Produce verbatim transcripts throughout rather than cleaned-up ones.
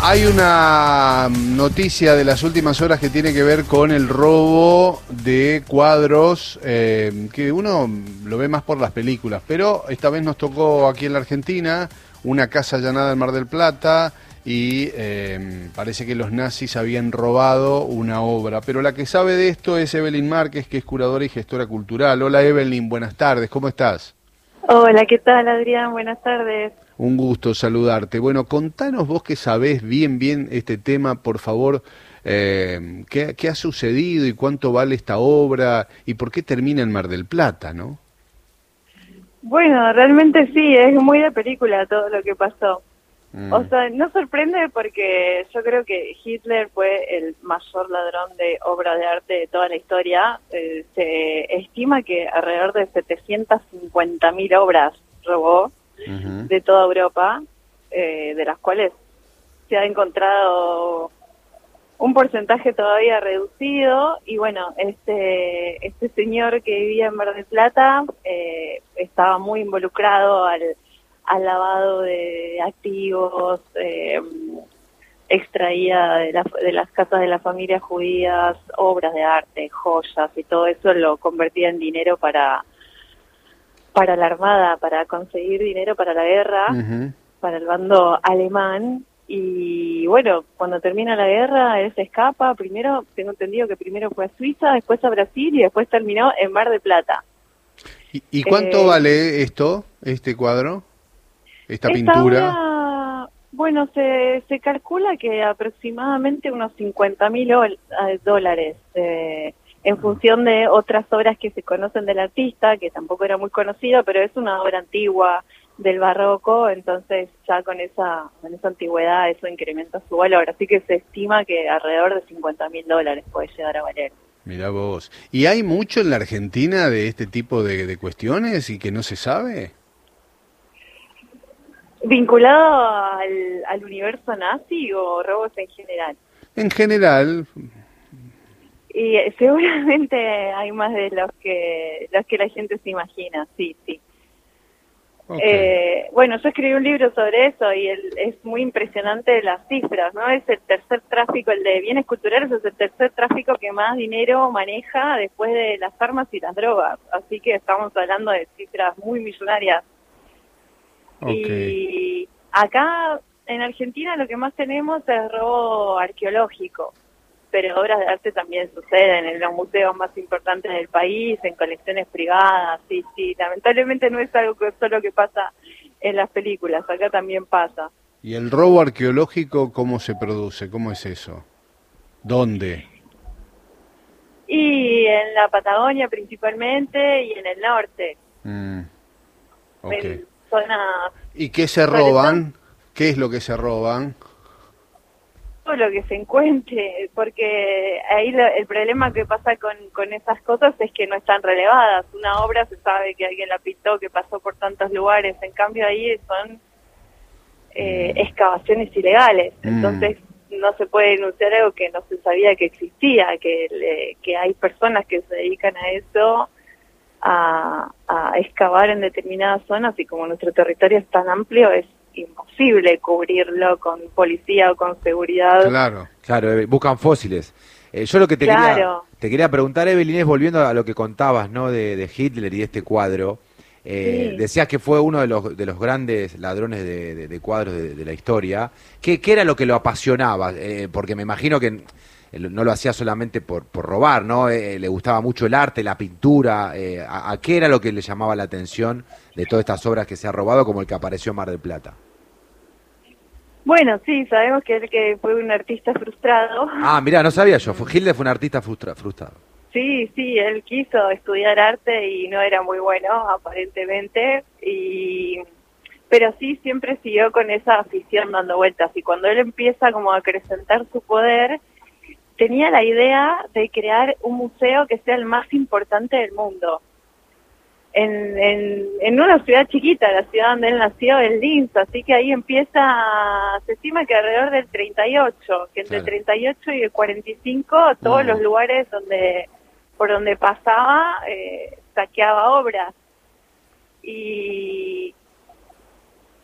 Hay una noticia de las últimas horas que tiene que ver con el robo de cuadros, eh, que uno lo ve más por las películas, pero esta vez nos tocó aquí en la Argentina una casa allanada en Mar del Plata y eh, parece que los nazis habían robado una obra. Pero la que sabe de esto es Evelyn Márquez, que es curadora y gestora cultural. Hola Evelyn, buenas tardes, ¿cómo estás? Hola, ¿qué tal, Adrián? Buenas tardes. Un gusto saludarte. Bueno, contanos vos que sabés bien, bien este tema, por favor, eh, ¿qué, qué ha sucedido y cuánto vale esta obra y por qué termina en Mar del Plata, ¿no? Bueno, realmente sí, es muy de película todo lo que pasó. Mm. O sea, no sorprende porque yo creo que Hitler fue el mayor ladrón de obra de arte de toda la historia. Eh, se estima que alrededor de setecientas cincuenta mil obras robó Uh-huh. de toda Europa, eh, de las cuales se ha encontrado un porcentaje todavía reducido. Y bueno, este este señor que vivía en Mar del Plata eh, estaba muy involucrado al, al lavado de activos, eh, extraía de, la, de las casas de las familias judías obras de arte, joyas y todo eso lo convertía en dinero para para la Armada, para conseguir dinero para la guerra, Uh-huh. para el bando alemán. Y bueno, cuando termina la guerra, él se escapa. Primero, tengo entendido que primero fue a Suiza, después a Brasil y después terminó en Mar del Plata. ¿Y, y cuánto Eh, vale esto, este cuadro, esta esta pintura? obra, bueno, se, se calcula que aproximadamente unos cincuenta mil dólares, eh, en función de otras obras que se conocen del artista, que tampoco era muy conocido, pero es una obra antigua del barroco, entonces ya con esa, con esa antigüedad eso incrementa su valor, así que se estima que alrededor de cincuenta mil dólares puede llegar a valer. Mirá vos. ¿Y hay mucho en la Argentina de este tipo de, de cuestiones y que no se sabe? ¿Vinculado al, al universo nazi o robos en general? En general. Y eh, seguramente hay más de los que los que la gente se imagina, sí, sí. Ok. Eh, bueno, yo escribí un libro sobre eso y el, es muy impresionante las cifras, ¿no? Es el tercer tráfico, el de bienes culturales es el tercer tráfico que más dinero maneja después de las armas y las drogas, así que estamos hablando de cifras muy millonarias. Ok. Y acá en Argentina lo que más tenemos es robo arqueológico, pero obras de arte también suceden en los museos más importantes del país, en colecciones privadas, sí, sí. Lamentablemente no es algo que solo que pasa en las películas, acá también pasa. ¿Y el robo arqueológico cómo se produce? ¿Cómo es eso? ¿Dónde? Y en la Patagonia principalmente y en el norte, Mm, ok. en zonas, ¿Y qué se sobre todo roban? ¿Qué es lo que se roban? todo lo que se encuentre, porque ahí lo- el problema que pasa con, con esas cosas es que no están relevadas. Una obra se sabe que alguien la pintó, que pasó por tantos lugares, en cambio ahí son eh, Mm, excavaciones ilegales, mm, entonces no se puede denunciar algo que no se sabía que existía, que, le- que hay personas que se dedican a eso, a, a excavar en determinadas zonas, y como nuestro territorio es tan amplio es imposible cubrirlo con policía o con seguridad. claro. Claro, Eve- buscan fósiles. Eh, yo lo que te quería, Claro, te quería preguntar, Evelyn, es volviendo a lo que contabas, ¿no? De, de Hitler y de este cuadro. Eh, sí. decías que fue uno de los, de los grandes ladrones de, de- de cuadros de, de la historia. ¿Qué, qué era lo que lo apasionaba? Eh, porque me imagino que no lo hacía solamente por, por robar, ¿no? Eh, le gustaba mucho el arte, la pintura. Eh, a, a qué era lo que le llamaba la atención de todas estas obras que se ha robado, como el que apareció en Mar del Plata? Bueno, sí, sabemos que él que fue un artista frustrado. Ah, mirá, no sabía yo. Fue- Hitler fue un artista frustra- frustrado. Sí, sí, él quiso estudiar arte y no era muy bueno, aparentemente, y pero sí siempre siguió con esa afición dando vueltas, y cuando él empieza como a acrecentar su poder, tenía la idea de crear un museo que sea el más importante del mundo. En, en, en una ciudad chiquita, la ciudad donde él nació, en Linz, así que ahí empieza, se estima que alrededor del treinta y ocho, que entre el Claro. treinta y ocho y el cuarenta y cinco, todos Mm. los lugares donde por donde pasaba, eh, saqueaba obras. Y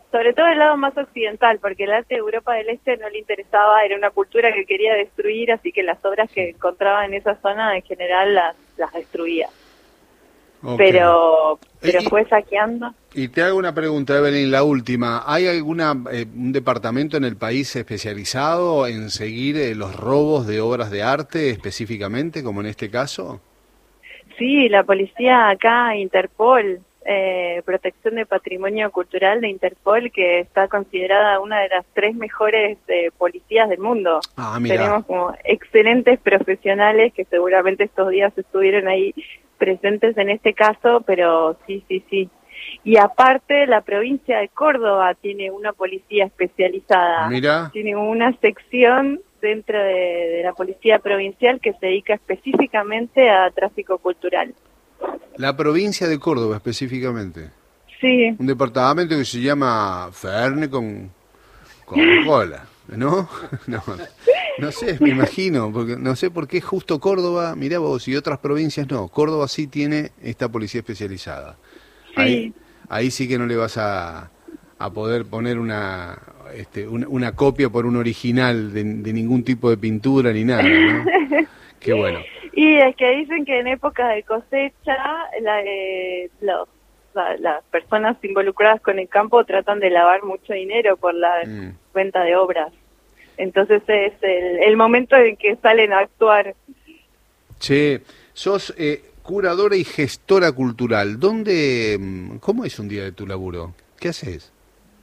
sobre todo el lado más occidental, porque el arte de Europa del Este no le interesaba, era una cultura que quería destruir, así que las obras que encontraba en esa zona en general las, las destruía. Okay. Pero, pero y, fue saqueando. Y te hago una pregunta, Evelyn, la última. ¿Hay alguna eh, un departamento en el país especializado en seguir eh, los robos de obras de arte específicamente, como en este caso? Sí, la policía acá, Interpol, eh, Protección de Patrimonio Cultural de Interpol, que está considerada una de las tres mejores eh, policías del mundo. Ah, mirá. Tenemos como excelentes profesionales que seguramente estos días estuvieron ahí presentes en este caso, pero sí, sí, sí. Y aparte, la provincia de Córdoba tiene una policía especializada. Mirá. Tiene una sección dentro de, de la policía provincial que se dedica específicamente a tráfico cultural. La provincia de Córdoba específicamente. Sí. Un departamento que se llama Ferne con, con cola, ¿no? No. No sé, me imagino, porque no sé por qué justo Córdoba, mirá vos, y otras provincias no. Córdoba sí tiene esta policía especializada. Sí. Ahí, ahí sí que no le vas a, a poder poner una, este, una, una copia por un original de, de ningún tipo de pintura ni nada, ¿no? Qué bueno. Y es que dicen que en época de cosecha la, eh, los, la, las personas involucradas con el campo tratan de lavar mucho dinero por la mm. venta de obras. Entonces es el, el momento en que salen a actuar. Che, sos eh, curadora y gestora cultural. ¿Dónde, cómo es un día de tu laburo? ¿Qué haces?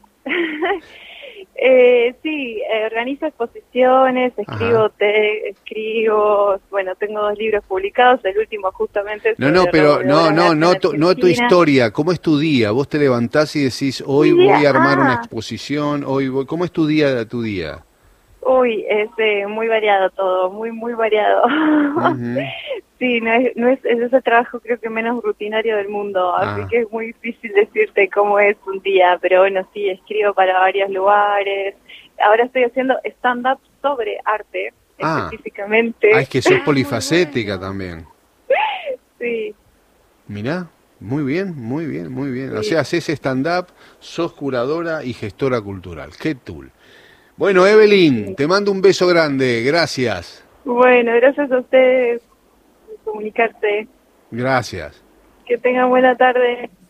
eh, sí, eh, organizo exposiciones, escribo, te, escribo, bueno, tengo dos libros publicados, el último justamente... No, no, pero no, no, no, tu, no tu historia, ¿cómo es tu día? Vos te levantás y decís, hoy voy a armar ah. una exposición, hoy voy... ¿Cómo es tu día, tu día? Uy, es eh, muy variado todo, muy, muy variado. Uh-huh. Sí, no es, no es, es ese trabajo creo que menos rutinario del mundo, ah. así que es muy difícil decirte cómo es un día, pero bueno, sí, escribo para varios lugares. Ahora estoy haciendo stand-up sobre arte, ah. específicamente. Ah, es que sos polifacética también. Sí. Mirá, muy bien, muy bien, muy bien. Sí. O sea, haces stand-up, sos curadora y gestora cultural. ¡Qué tool! Bueno, Evelyn, te mando un beso grande, gracias. Bueno, gracias a ustedes por comunicarse. Gracias. Que tengan buena tarde.